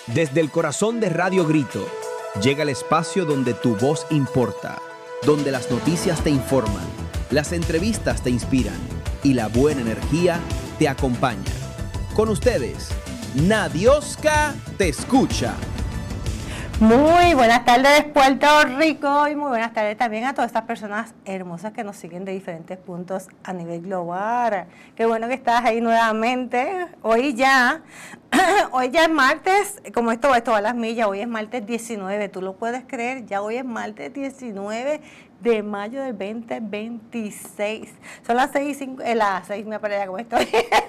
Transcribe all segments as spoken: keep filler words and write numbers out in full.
Desde el corazón de Radio Grito, llega el espacio donde tu voz importa, donde las noticias te informan, las entrevistas te inspiran y la buena energía te acompaña. Con ustedes, Nadioska te escucha. Muy buenas tardes, Puerto Rico, y muy buenas tardes también a todas estas personas hermosas que nos siguen de diferentes puntos a nivel global. Qué bueno que estás ahí nuevamente. Hoy ya, hoy ya es martes, como esto va todas las millas, hoy es martes diecinueve, tú lo puedes creer, ya hoy es martes diecinueve de mayo del veinte veintiséis. Son las seis y cinco, eh, las seis, me parece como estoy.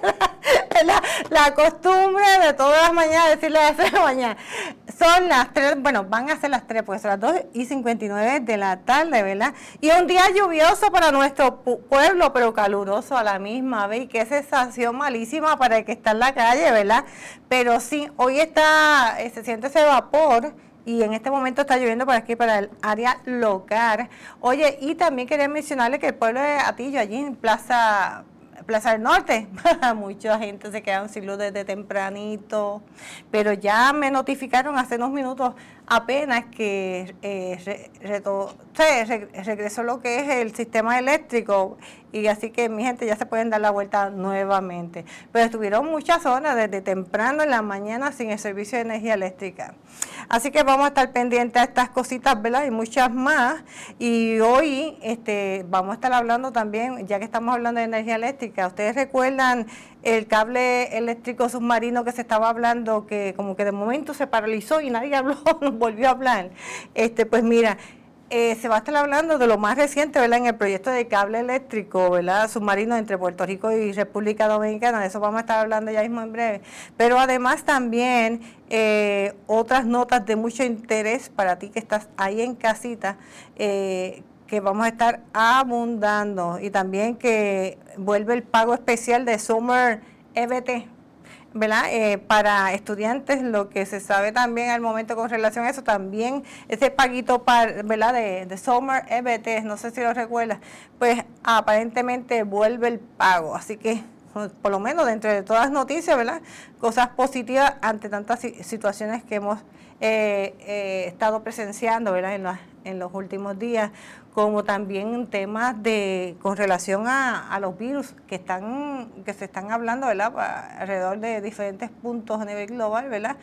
La, la costumbre de todas las mañanas decirle a las seis de la mañana. Son las tres, bueno, van a ser las tres, porque son las dos y cincuenta y nueve de la tarde, ¿verdad? Y un día lluvioso para nuestro pueblo, pero caluroso a la misma vez. Y qué sensación malísima para el que está en la calle, ¿verdad? Pero sí, hoy está, se siente ese vapor. Y en este momento está lloviendo por aquí, para el área local. Oye, y también quería mencionarle que el pueblo de Atillo, allí en Plaza... Plaza del Norte, mucha gente se quedaron sin luz desde tempranito, pero ya me notificaron hace unos minutos apenas que eh, re, reto, re, regresó lo que es el sistema eléctrico, y así que mi gente ya se pueden dar la vuelta nuevamente. Pero estuvieron muchas zonas desde temprano en la mañana sin el servicio de energía eléctrica. Así que vamos a estar pendientes a estas cositas, ¿verdad? Y muchas más. Y hoy este, vamos a estar hablando también, ya que estamos hablando de energía eléctrica, ¿ustedes recuerdan el cable eléctrico submarino que se estaba hablando, que como que de momento se paralizó y nadie habló, volvió a hablar? Este, pues mira, eh, se va a estar hablando de lo más reciente, ¿verdad? En el proyecto de cable eléctrico, ¿verdad? Submarino entre Puerto Rico y República Dominicana, de eso vamos a estar hablando ya mismo en breve. Pero además también eh, otras notas de mucho interés para ti que estás ahí en casita, eh, que vamos a estar abundando, y también que vuelve el pago especial de Summer E B T, ¿verdad? Eh, para estudiantes, lo que se sabe también al momento con relación a eso, también ese paguito, para, ¿verdad? De, de Summer E B T, no sé si lo recuerdas, pues aparentemente vuelve el pago, así que por lo menos dentro de todas las noticias, ¿verdad? Cosas positivas ante tantas situaciones que hemos eh, eh, estado presenciando, ¿verdad? En, la, en los últimos días, como también temas de con relación a, a los virus que están que se están hablando, ¿verdad? Alrededor de diferentes puntos a nivel global, ¿verdad?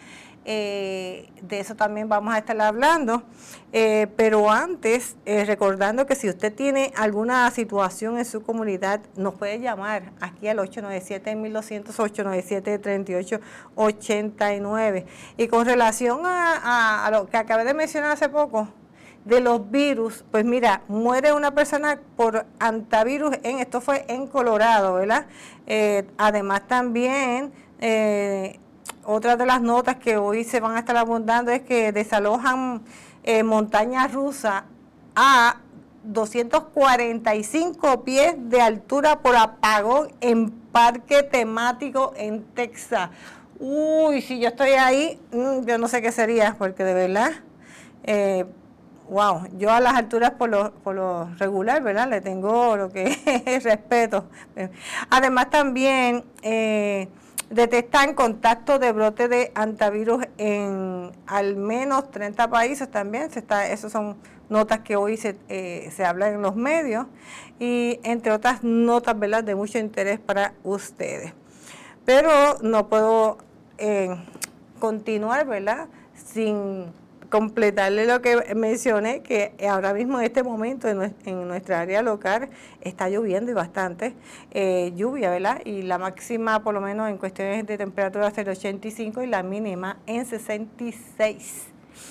Eh, de eso también vamos a estar hablando, eh, pero antes, eh, recordando que si usted tiene alguna situación en su comunidad, nos puede llamar aquí al ocho nueve siete, mil doscientos, ocho nueve siete, tres ocho ocho nueve. Y con relación a, a, a lo que acabé de mencionar hace poco, de los virus, pues mira, muere una persona por antivirus, en esto fue en Colorado, ¿verdad? Eh, además también, eh, otra de las notas que hoy se van a estar abundando es que desalojan eh, montaña rusa a doscientos cuarenta y cinco pies de altura por apagón en parque temático en Texas. Uy, si yo estoy ahí, yo no sé qué sería, porque de verdad... Eh, wow, yo a las alturas por lo, por lo regular, ¿verdad? Le tengo lo que es respeto. Además también eh, detectan contacto de brote de antivirus en al menos treinta países también. Se está, esas son notas que hoy se, eh, se hablan en los medios, y entre otras notas, ¿verdad?, de mucho interés para ustedes. Pero no puedo eh, continuar, ¿verdad?, sin completarle lo que mencioné, que ahora mismo en este momento en, en nuestra área local está lloviendo, y bastante eh, lluvia, ¿verdad? Y la máxima, por lo menos en cuestiones de temperatura, es de ochenta y cinco y la mínima en sesenta y seis.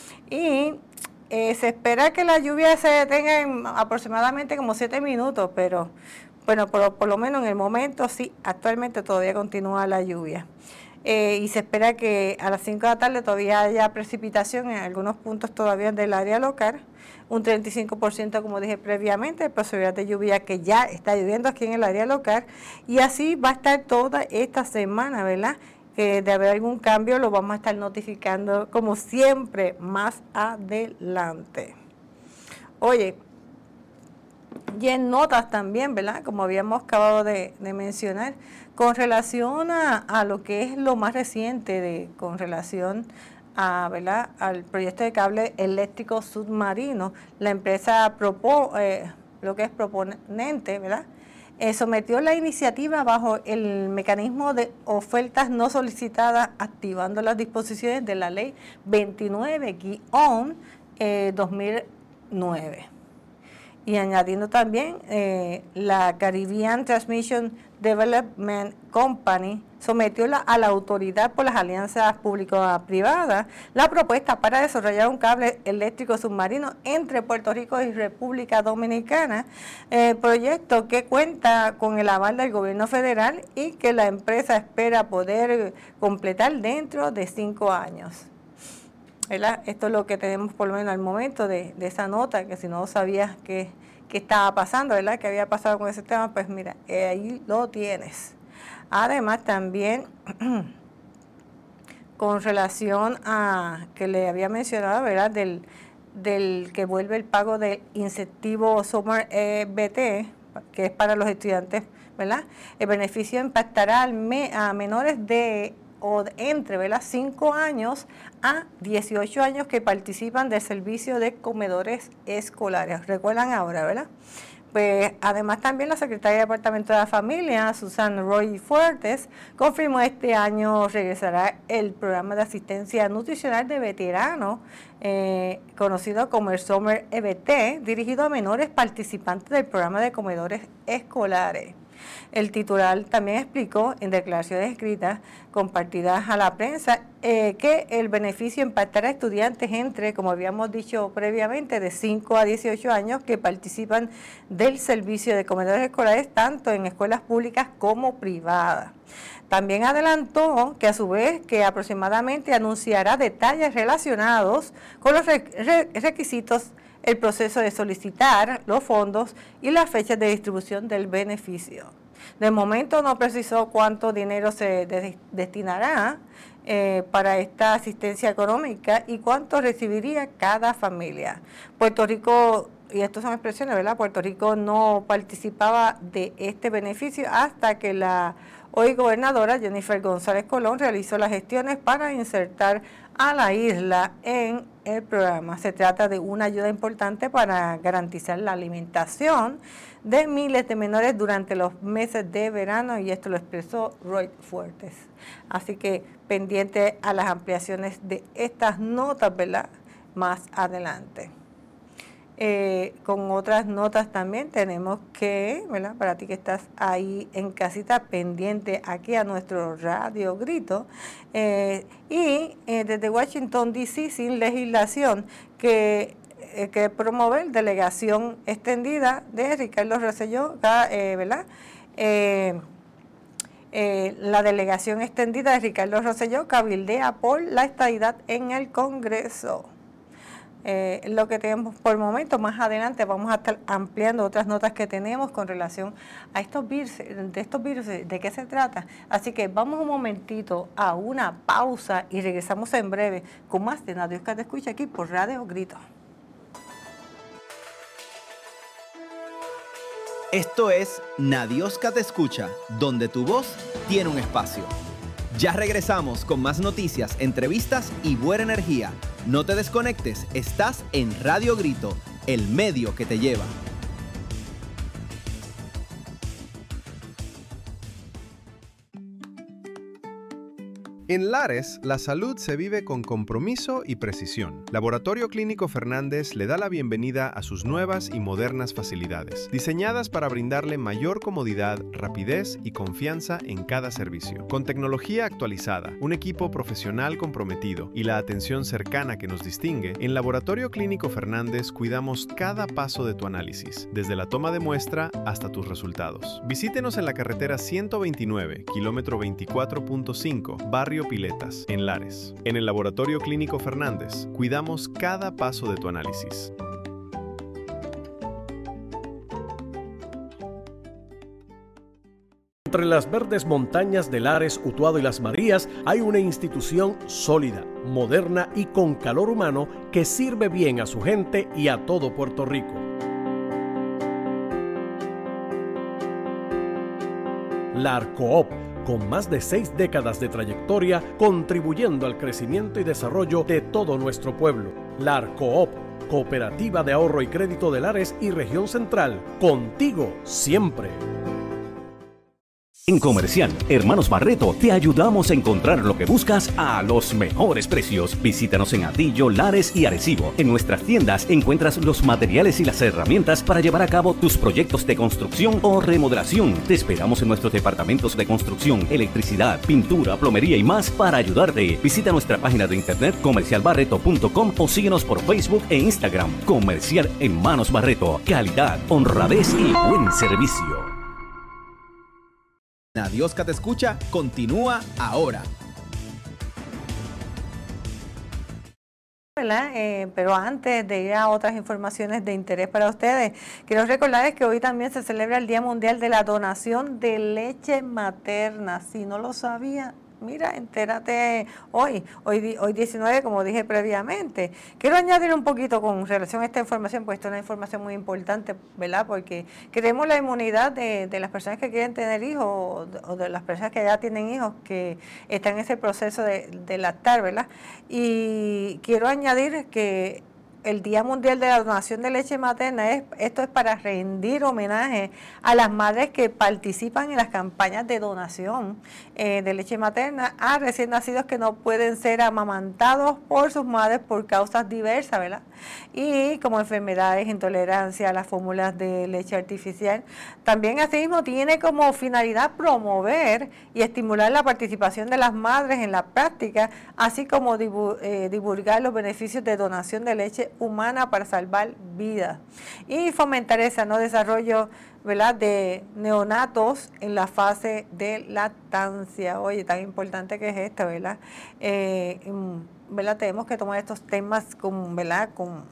Y eh, se espera que la lluvia se detenga en aproximadamente como siete minutos, pero bueno, por, por lo menos en el momento sí, actualmente todavía continúa la lluvia. Eh, y se espera que a las cinco de la tarde todavía haya precipitación en algunos puntos todavía del área local, un treinta y cinco por ciento, como dije previamente, de posibilidad de lluvia, que ya está lloviendo aquí en el área local, y así va a estar toda esta semana, ¿verdad? Que de haber algún cambio lo vamos a estar notificando, como siempre, más adelante. Oye, y en notas también, ¿verdad?, como habíamos acabado de, de mencionar, con relación a, a lo que es lo más reciente de con relación a, ¿verdad?, al proyecto de cable eléctrico submarino. La empresa propo, eh, lo que es proponente, ¿verdad?, eh, sometió la iniciativa bajo el mecanismo de ofertas no solicitadas, activando las disposiciones de la ley veintinueve guión dos mil nueve. Y añadiendo también eh, la Caribbean Transmission Development Company sometió la, a la autoridad por las alianzas público-privadas la propuesta para desarrollar un cable eléctrico submarino entre Puerto Rico y República Dominicana, eh, proyecto que cuenta con el aval del gobierno federal y que la empresa espera poder completar dentro de cinco años. ¿Verdad? Esto es lo que tenemos por lo menos al momento de, de esa nota, que si no sabías qué, qué estaba pasando, ¿verdad?, qué había pasado con ese tema, pues mira, eh, ahí lo tienes. Además también con relación a que le había mencionado, ¿verdad?, del, del que vuelve el pago del incentivo Summer E B T, que es para los estudiantes, ¿verdad? El beneficio impactará al me, a menores de o entre, ¿verdad?, cinco años a dieciocho años que participan del servicio de comedores escolares. ¿Recuerdan ahora, verdad? Pues además también la secretaria de Departamento de la Familia, Susan Roy Fuertes, confirmó este año regresará el programa de asistencia nutricional de veteranos, eh, conocido como el Summer E B T, dirigido a menores participantes del programa de comedores escolares. El titular también explicó en declaraciones escritas compartidas a la prensa eh, que el beneficio impactará a estudiantes entre, como habíamos dicho previamente, de cinco a dieciocho años que participan del servicio de comedores escolares tanto en escuelas públicas como privadas. También adelantó que a su vez que aproximadamente anunciará detalles relacionados con los requisitos, el proceso de solicitar los fondos y las fechas de distribución del beneficio. De momento no precisó cuánto dinero se de destinará eh, para esta asistencia económica y cuánto recibiría cada familia. Puerto Rico, y estas son expresiones, ¿verdad?, Puerto Rico no participaba de este beneficio hasta que la hoy gobernadora Jennifer González Colón realizó las gestiones para insertar a la isla en el programa. Se trata de una ayuda importante para garantizar la alimentación de miles de menores durante los meses de verano, y esto lo expresó Roy Fuertes. Así que pendiente a las ampliaciones de estas notas, ¿verdad?, más adelante. Eh, con otras notas también tenemos que, ¿verdad?, para ti que estás ahí en casita pendiente aquí a nuestro Radio Grito, eh, y eh, desde Washington D C sin legislación que, eh, que promover delegación extendida de Ricardo Rosselló, eh, ¿verdad?, eh, eh, la delegación extendida de Ricardo Rosselló cabildea por la estadidad en el Congreso. Eh, lo que tenemos por el momento. Más adelante vamos a estar ampliando otras notas que tenemos con relación a estos virus, de estos virus, de qué se trata. Así que vamos un momentito a una pausa y regresamos en breve con más de Nadie Oscar te escucha aquí por Radio Grito. Esto es Nadie Oscar te escucha, donde tu voz tiene un espacio. Ya regresamos con más noticias, entrevistas y buena energía. No te desconectes, estás en Radio Grito, el medio que te lleva. En Lares, la salud se vive con compromiso y precisión. Laboratorio Clínico Fernández le da la bienvenida a sus nuevas y modernas facilidades, diseñadas para brindarle mayor comodidad, rapidez y confianza en cada servicio. Con tecnología actualizada, un equipo profesional comprometido y la atención cercana que nos distingue, en Laboratorio Clínico Fernández cuidamos cada paso de tu análisis, desde la toma de muestra hasta tus resultados. Visítenos en la carretera ciento veintinueve, kilómetro veinticuatro punto cinco, barrio Piletas, en Lares. En el Laboratorio Clínico Fernández, cuidamos cada paso de tu análisis. Entre las verdes montañas de Lares, Utuado y Las Marías hay una institución sólida, moderna y con calor humano que sirve bien a su gente y a todo Puerto Rico. La Arcoop, con más de seis décadas de trayectoria contribuyendo al crecimiento y desarrollo de todo nuestro pueblo. LARCOOP, Cooperativa de Ahorro y Crédito de Lares y Región Central, contigo siempre. En Comercial Hermanos Barreto te ayudamos a encontrar lo que buscas a los mejores precios. Visítanos en Atillo, Lares y Arecibo. En nuestras tiendas encuentras los materiales y las herramientas para llevar a cabo tus proyectos de construcción o remodelación. Te esperamos en nuestros departamentos de construcción, electricidad, pintura, plomería y más para ayudarte. Visita nuestra página de internet comercial barreto punto com o síguenos por Facebook e Instagram. Comercial Hermanos Barreto. Calidad, honradez y buen servicio. Dios que te escucha continúa ahora. Eh, pero antes de ir a otras informaciones de interés para ustedes, quiero recordarles que hoy también se celebra el Día Mundial de la Donación de Leche Materna. Si no lo sabía, mira, entérate hoy, hoy, hoy diecinueve, como dije previamente. Quiero añadir un poquito con relación a esta información, pues esto es una información muy importante, ¿verdad? Porque queremos la inmunidad de, de las personas que quieren tener hijos o de, o de las personas que ya tienen hijos, que están en ese proceso de, de lactar, ¿verdad? Y quiero añadir que el Día Mundial de la Donación de Leche Materna, es, esto es para rendir homenaje a las madres que participan en las campañas de donación eh, de leche materna a recién nacidos que no pueden ser amamantados por sus madres por causas diversas, ¿verdad? Y como enfermedades, intolerancia a las fórmulas de leche artificial. También asimismo tiene como finalidad promover y estimular la participación de las madres en la práctica, así como divu eh, divulgar los beneficios de donación de leche humana para salvar vidas y fomentar el sano desarrollo, ¿verdad?, de neonatos en la fase de lactancia. Oye, tan importante que es esto, ¿verdad? Eh, ¿verdad? Tenemos que tomar estos temas con, ¿verdad?, con,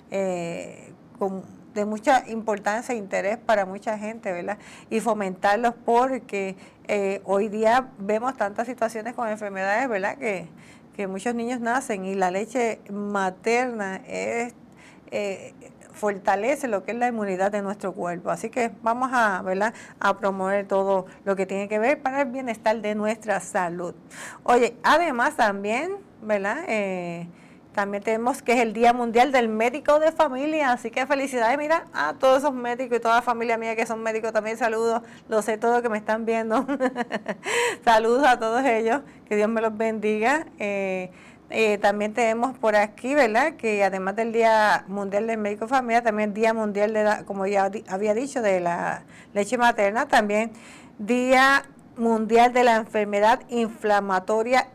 eh, con de mucha importancia e interés para mucha gente, ¿verdad? Y fomentarlos porque eh, hoy día vemos tantas situaciones con enfermedades, ¿verdad?, que que muchos niños nacen y la leche materna es, eh, fortalece lo que es la inmunidad de nuestro cuerpo. Así que vamos a, ¿verdad?, a promover todo lo que tiene que ver para el bienestar de nuestra salud. Oye, además también, ¿verdad?, eh, también tenemos que es el Día Mundial del Médico de Familia, así que felicidades, mira, a todos esos médicos y toda la familia mía que son médicos también, saludos, lo sé todo que me están viendo, saludos a todos ellos, que Dios me los bendiga. Eh, eh, también tenemos por aquí, ¿verdad?, que además del Día Mundial del Médico de Familia, también Día Mundial de la, como ya había dicho, de la leche materna, también Día Mundial de la Enfermedad Inflamatoria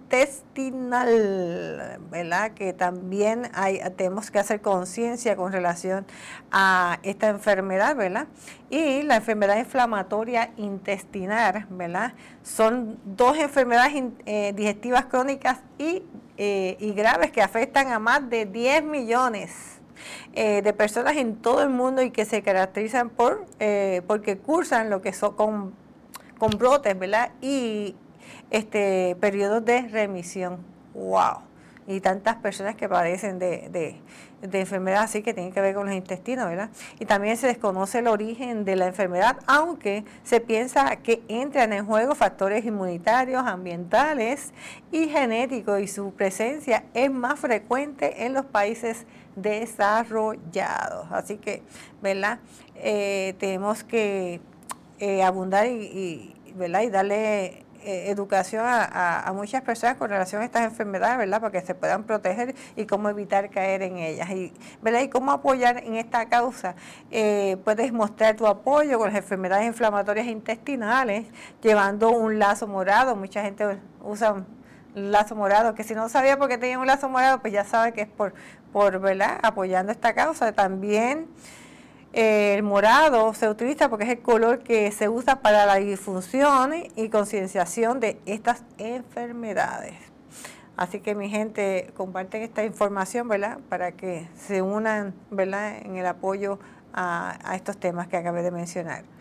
Intestinal, ¿verdad? Que también hay, tenemos que hacer conciencia con relación a esta enfermedad, ¿verdad? Y la enfermedad inflamatoria intestinal, ¿verdad? Son dos enfermedades eh, digestivas crónicas y, eh, y graves que afectan a más de diez millones eh, de personas en todo el mundo y que se caracterizan por eh, porque cursan lo que son con con brotes, ¿verdad? Y este periodos de remisión. ¡Wow! Y tantas personas que padecen de, de, de enfermedades así que tienen que ver con los intestinos, ¿verdad? Y también se desconoce el origen de la enfermedad, aunque se piensa que entran en juego factores inmunitarios, ambientales y genéticos, y su presencia es más frecuente en los países desarrollados. Así que, ¿verdad? Eh, tenemos que Eh, abundar y, y, ¿verdad?, y darle eh, educación a, a, a muchas personas con relación a estas enfermedades, ¿verdad?, para que se puedan proteger y cómo evitar caer en ellas, y, ¿verdad?, y cómo apoyar en esta causa. Eh, puedes mostrar tu apoyo con las enfermedades inflamatorias intestinales llevando un lazo morado. Mucha gente usa un lazo morado, que si no sabía por qué tenía un lazo morado, pues ya sabe que es por, por ¿verdad?, apoyando esta causa. También el morado se utiliza porque es el color que se usa para la difusión y concienciación de estas enfermedades. Así que mi gente, comparten esta información, ¿verdad?, para que se unan, ¿verdad?, en el apoyo a, a estos temas que acabé de mencionar.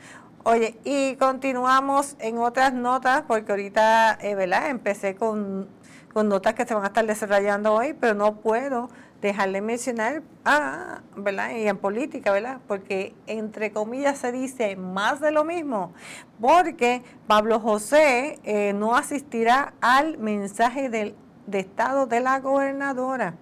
Oye, y continuamos en otras notas, porque ahorita, eh, ¿verdad? Empecé con, con notas que se van a estar desarrollando hoy, pero no puedo dejar de mencionar, ah, ¿verdad? Y en política, ¿verdad? Porque entre comillas se dice más de lo mismo, porque Pablo José eh, no asistirá al mensaje del, de Estado de la gobernadora.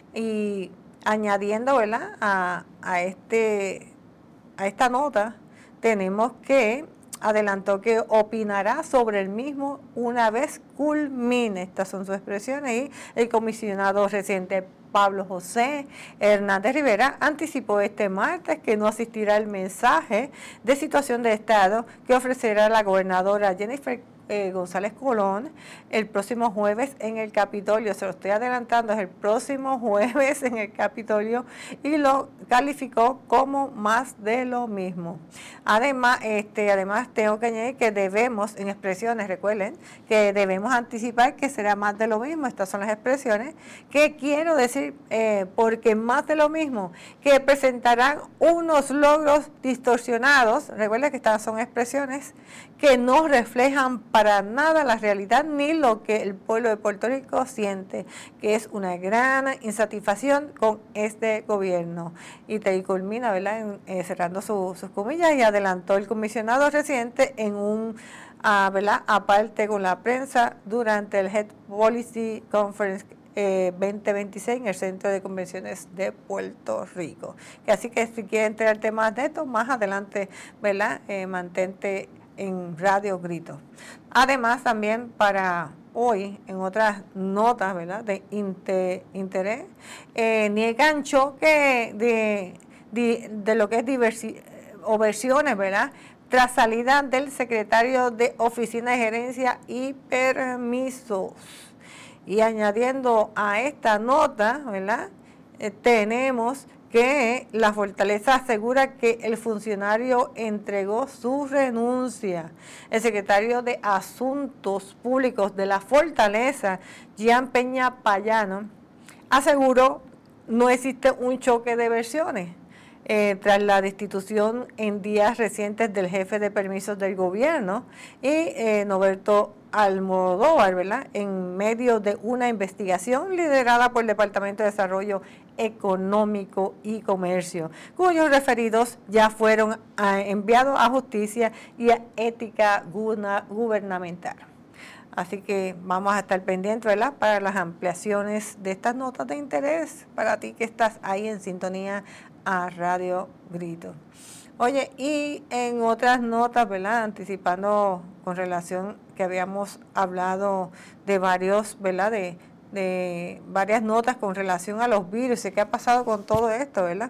Y añadiendo, ¿verdad? A, a, este, a esta nota, tenemos que adelantó que opinará sobre el mismo una vez culmine. Estas son sus expresiones. Y el comisionado reciente Pablo José Hernández Rivera anticipó este martes que no asistirá al mensaje de situación de Estado que ofrecerá la gobernadora Jennifer Eh, González Colón el próximo jueves en el Capitolio. Se lo estoy adelantando, es el próximo jueves en el Capitolio, y lo calificó como más de lo mismo. Además, este, además tengo que añadir que debemos, en expresiones, recuerden, que debemos anticipar que será más de lo mismo. Estas son las expresiones que quiero decir, eh, porque más de lo mismo, que presentarán unos logros distorsionados. Recuerden que estas son expresiones que no reflejan para nada la realidad ni lo que el pueblo de Puerto Rico siente, que es una gran insatisfacción con este gobierno. Y te culmina, ¿verdad?, en, eh, cerrando su, sus comillas, y adelantó el comisionado reciente en un, uh, ¿verdad?, aparte con la prensa durante el Head Policy Conference Eh, veinte veintiséis en el Centro de Convenciones de Puerto Rico. Que así que si quieren enterarte más de esto, más adelante, ¿verdad?, eh, mantente en Radio Grito. Además, también para hoy, en otras notas, ¿verdad?, de inter, interés, eh, niegan choque de, de, de lo que es diversi, o versiones, ¿verdad?, tras salida del secretario de Oficina de Gerencia y Permisos. Y añadiendo a esta nota, ¿verdad?, eh, tenemos que la Fortaleza asegura que el funcionario entregó su renuncia. El secretario de Asuntos Públicos de la Fortaleza, Jean Peña Payano, aseguró no existe un choque de versiones eh, tras la destitución en días recientes del jefe de permisos del gobierno y eh, Norberto Almodóvar, ¿verdad?, en medio de una investigación liderada por el Departamento de Desarrollo Económico y Comercio, cuyos referidos ya fueron a, enviados a Justicia y a Ética Gubernamental. Así que vamos a estar pendientes, ¿verdad?, para las ampliaciones de estas notas de interés para ti que estás ahí en sintonía a Radio Grito. Oye, y en otras notas, ¿verdad?, anticipando con relación que habíamos hablado de varios, ¿verdad?, de, de varias notas con relación a los virus y qué ha pasado con todo esto, ¿verdad?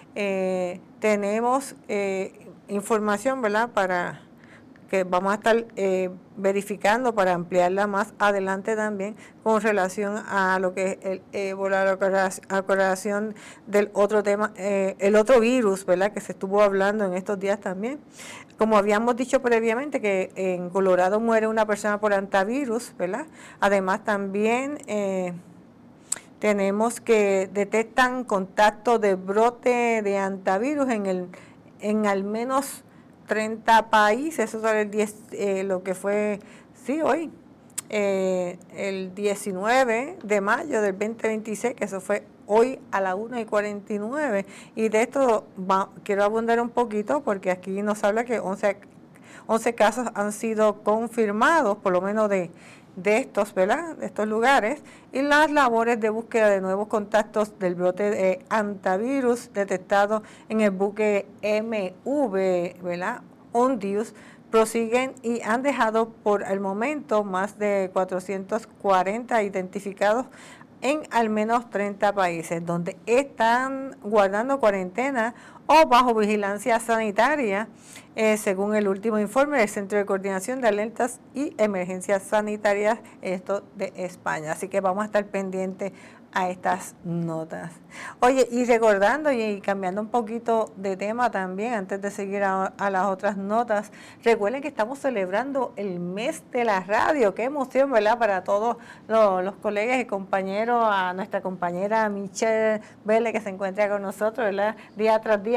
Eh, tenemos eh, información, ¿verdad?, para que vamos a estar eh, verificando para ampliarla más adelante también con relación a lo que es el ébola, la correlación del otro tema, eh, el otro virus, ¿verdad?, que se estuvo hablando en estos días también. Como habíamos dicho previamente, que en Colorado muere una persona por antivirus, ¿verdad? Además también eh, tenemos que detectan contacto de brote de antivirus en el en al menos treinta países. Eso es el diez, eh, lo que fue, sí, hoy, eh, el diecinueve de mayo del veinte veintiséis, que eso fue hoy a la una y cuarenta y nueve. Y de esto va, quiero abundar un poquito porque aquí nos habla que once, once casos han sido confirmados, por lo menos de, de estos, ¿verdad?, de estos lugares, y las labores de búsqueda de nuevos contactos del brote de antivirus detectado en el buque M V, ¿verdad?, Ondius, prosiguen y han dejado por el momento más de cuatrocientos cuarenta identificados en al menos treinta países, donde están guardando cuarentena o bajo vigilancia sanitaria, eh, según el último informe del Centro de Coordinación de Alertas y Emergencias Sanitarias, esto de España. Así que vamos a estar pendientes a estas notas. Oye, y recordando y cambiando un poquito de tema también, antes de seguir a, a las otras notas, recuerden que estamos celebrando el mes de la radio. Qué emoción, ¿verdad?, para todos los, los colegas y compañeros, a nuestra compañera Michelle Vélez, que se encuentra con nosotros, ¿verdad?, día tras día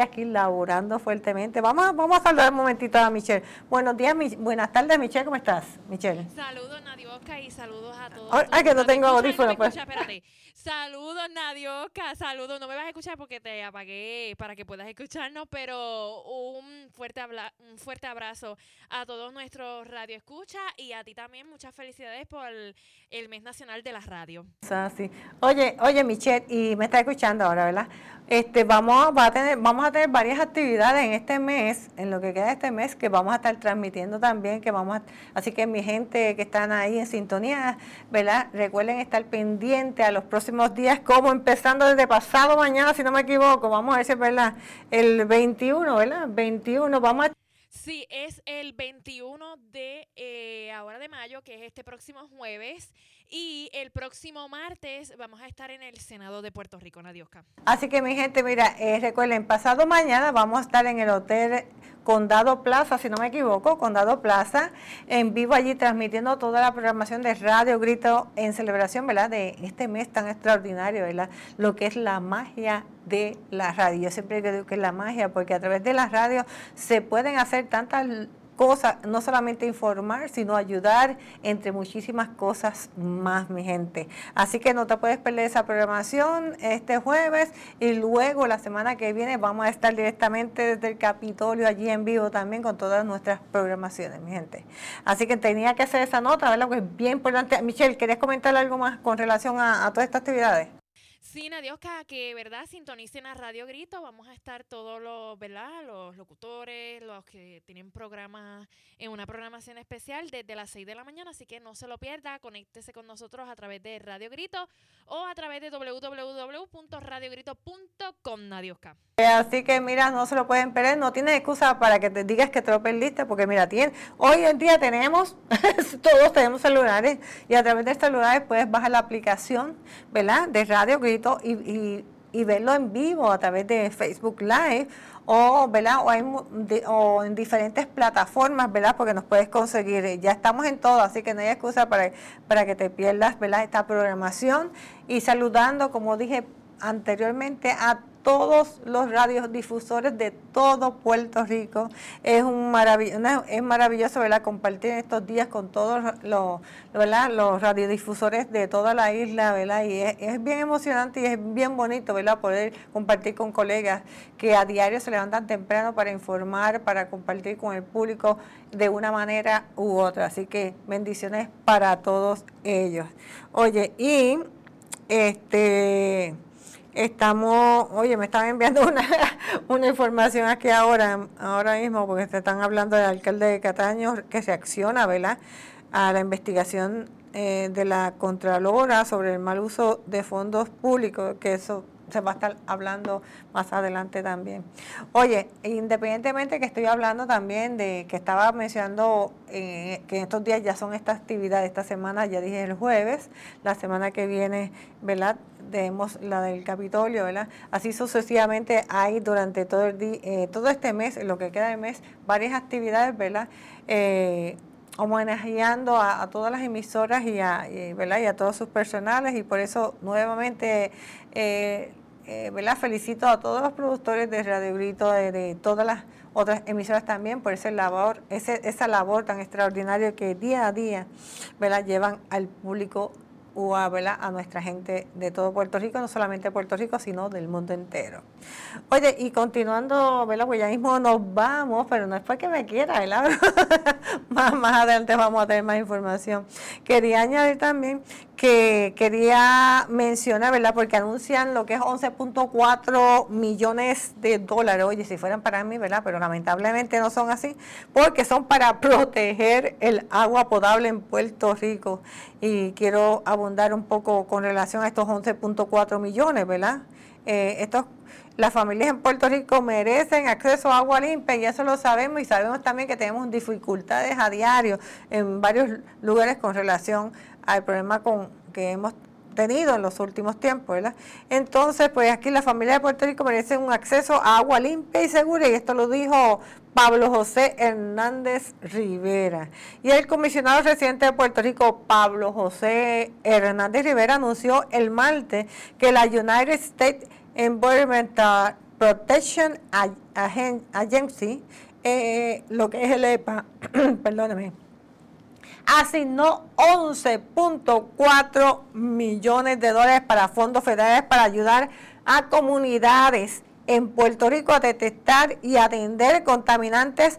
aquí laborando fuertemente. Vamos, a- vamos a saludar un momentito a Michelle. Buenos días, Mi- buenas tardes, Michelle, ¿cómo estás, Michelle? Saludos, Nadioca, y saludos a todos. Ay, ay, que no ¿Me tengo escuchas? audífono, ¿No me pues. escuchas? Espérate. Saludos, Nadioca, saludos. No me vas a escuchar porque te apagué para que puedas escucharnos, pero un fuerte, abla- un fuerte abrazo a todos nuestros radioescuchas y a ti también. Muchas felicidades por el, el mes nacional de la radio. O sea, sí. Oye, oye, Michelle, y me está escuchando ahora, ¿verdad? Este, vamos, va a tener, vamos a tener varias actividades en este mes, en lo que queda de este mes, que vamos a estar transmitiendo también, que vamos a, así que mi gente que están ahí en sintonía, ¿verdad? Recuerden estar pendientes a los próximos días, como empezando desde pasado mañana, si no me equivoco, vamos a ver si es verdad, el veintiuno, ¿verdad? veintiuno, vamos a... Sí, es el veintiuno de eh, ahora de mayo, que es este próximo jueves, y el próximo martes vamos a estar en el Senado de Puerto Rico, Nadioca. Así que mi gente, mira, eh, recuerden, pasado mañana vamos a estar en el Hotel Condado Plaza, si no me equivoco, Condado Plaza, en vivo allí transmitiendo toda la programación de Radio Grito en celebración, ¿verdad?, de este mes tan extraordinario, ¿verdad?, lo que es la magia de la radio. Yo siempre digo que es la magia, porque a través de la radio se pueden hacer tantas cosas, no solamente informar, sino ayudar, entre muchísimas cosas más, mi gente. Así que no te puedes perder esa programación este jueves, y luego la semana que viene vamos a estar directamente desde el Capitolio allí en vivo también con todas nuestras programaciones, mi gente. Así que tenía que hacer esa nota, ¿verdad?, porque es bien importante. Michelle, ¿querías comentar algo más con relación a, a todas estas actividades? Sí, Nadioca, que verdad, sintonicen a Radio Grito. Vamos a estar todos los, ¿verdad?, los locutores, los que tienen programas en una programación especial desde las seis de la mañana, así que no se lo pierda. Conéctese con nosotros a través de Radio Grito o a través de w w w punto radio grito punto com, Nadioca. Así que mira, no se lo pueden perder, no tienes excusa para que te digas que te lo perdiste, porque mira, tiene, hoy en día tenemos, todos tenemos celulares, y a través de celulares puedes bajar la aplicación, ¿verdad?, de Radio Grito y, y, y verlo en vivo a través de Facebook Live, o, ¿verdad?, o, hay, de, o en diferentes plataformas, ¿verdad?, porque nos puedes conseguir, ya estamos en todo, así que no hay excusa para, para que te pierdas, ¿verdad?, esta programación. Y saludando, como dije anteriormente, a todos los radiodifusores de todo Puerto Rico. Es un maravilloso, es maravilloso, ¿verdad?, compartir estos días con todos los, ¿verdad?, los radiodifusores de toda la isla, ¿verdad? Y es, es bien emocionante y es bien bonito, ¿verdad?, poder compartir con colegas que a diario se levantan temprano para informar, para compartir con el público de una manera u otra. Así que bendiciones para todos ellos. Oye, y este... Estamos, oye, me están enviando una, una información aquí ahora, ahora mismo, porque se están hablando del alcalde de Cataño que reacciona, ¿verdad?, a la investigación eh, de la Contralora sobre el mal uso de fondos públicos, que eso se va a estar hablando más adelante también. Oye, independientemente que estoy hablando también de que estaba mencionando eh, que estos días ya son estas actividades, esta semana ya dije el jueves, la semana que viene, ¿verdad?, tenemos la del Capitolio, ¿verdad? Así sucesivamente hay durante todo el día, eh, todo este mes, lo que queda del mes, varias actividades, ¿verdad?, Eh, homenajeando a, a todas las emisoras y a, y, ¿verdad?, y a todos sus personales, y por eso nuevamente eh, eh, ¿verdad?, felicito a todos los productores de Radio Grito, de, de todas las otras emisoras también, por esa labor, ese, esa labor tan extraordinaria que día a día, ¿verdad?, llevan al público o a, ¿verdad?, a nuestra gente de todo Puerto Rico, no solamente de Puerto Rico, sino del mundo entero. Oye, y continuando, ¿verdad?, pues ya mismo nos vamos, pero no es porque me quiera, ¿verdad? más, más adelante vamos a tener más información. Quería añadir también que quería mencionar, ¿verdad?, porque anuncian lo que es once punto cuatro millones de dólares. Oye, si fueran para mí, ¿verdad?, pero lamentablemente no son así, porque son para proteger el agua potable en Puerto Rico. Y quiero abundar un poco con relación a estos once punto cuatro millones, ¿verdad? Eh, estos, las familias en Puerto Rico merecen acceso a agua limpia, y eso lo sabemos, y sabemos también que tenemos dificultades a diario en varios lugares con relación al problema con que hemos tenido en los últimos tiempos, ¿verdad? Entonces, pues aquí las familias de Puerto Rico merecen un acceso a agua limpia y segura, y esto lo dijo Pablo José Hernández Rivera. Y el comisionado residente de Puerto Rico, Pablo José Hernández Rivera, anunció el martes que la United States Environmental Protection Agency, eh, lo que es el E P A, perdóneme, asignó once punto cuatro millones de dólares para fondos federales para ayudar a comunidades en Puerto Rico a detectar y atender contaminantes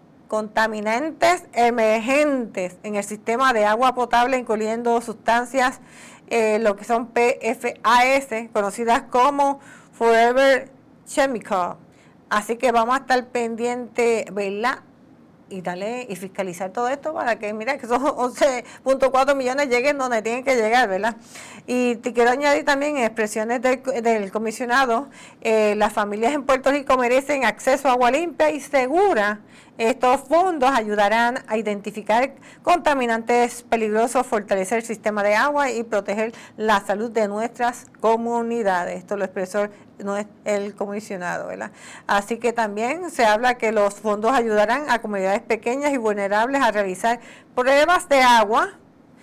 contaminantes emergentes en el sistema de agua potable, incluyendo sustancias, eh, lo que son P F A S, conocidas como Forever Chemical. Así que vamos a estar pendientes, ¿verdad? Y darle y fiscalizar todo esto para que, mira, que esos once punto cuatro millones lleguen donde tienen que llegar, ¿verdad? Y te quiero añadir también expresiones del, del comisionado, eh, las familias en Puerto Rico merecen acceso a agua limpia y segura. Estos fondos ayudarán a identificar contaminantes peligrosos, fortalecer el sistema de agua y proteger la salud de nuestras comunidades. Esto lo expresó el comisionado, ¿verdad? Así que también se habla que los fondos ayudarán a comunidades pequeñas y vulnerables a realizar pruebas de agua,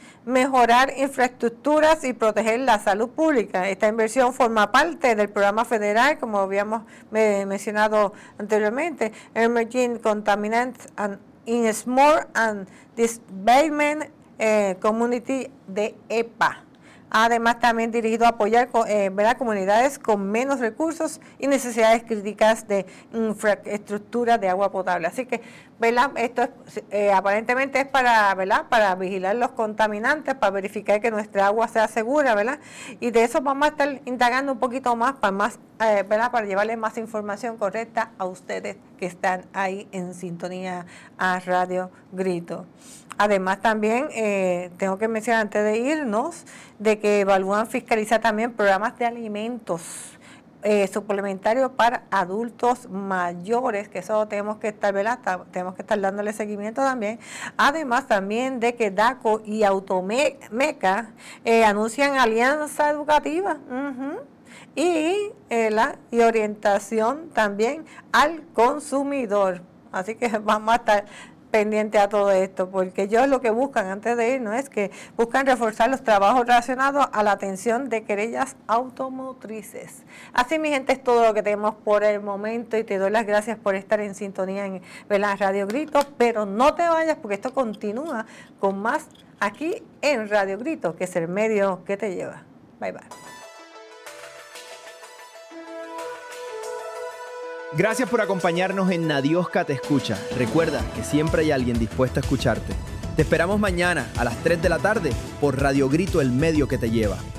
mejorar infraestructuras y proteger la salud pública. Esta inversión forma parte del programa federal, como habíamos eh, mencionado anteriormente, Emerging Contaminants and in Small and Development eh, Community de E P A. Además, también dirigido a apoyar eh, ¿verdad? comunidades con menos recursos y necesidades críticas de infraestructura de agua potable. Así que, ¿verdad? Esto es, eh, aparentemente es para, ¿verdad? para vigilar los contaminantes, para verificar que nuestra agua sea segura, ¿verdad? Y de eso vamos a estar indagando un poquito más para más, eh, ¿verdad? Para llevarles más información correcta a ustedes que están ahí en sintonía a Radio Grito. Además, también eh, tengo que mencionar antes de irnos de que evalúan fiscalizar también programas de alimentos eh, suplementarios para adultos mayores, que eso tenemos que estar, ¿verdad? Tenemos que estar dándole seguimiento también. Además, también de que DACO y Automeca eh, anuncian alianza educativa. Uh-huh. Y, eh, la, y orientación también al consumidor. Así que vamos a estar pendiente a todo esto, porque ellos lo que buscan antes de ir no es que buscan reforzar los trabajos relacionados a la atención de querellas automotrices. Así, mi gente, es todo lo que tenemos por el momento y te doy las gracias por estar en sintonía en ¿verdad? Radio Grito, pero no te vayas porque esto continúa con más aquí en Radio Grito, que es el medio que te lleva. Bye bye. Gracias por acompañarnos en Nadiosca Te Escucha. Recuerda que siempre hay alguien dispuesto a escucharte. Te esperamos mañana a las tres de la tarde por Radio Grito, el medio que te lleva.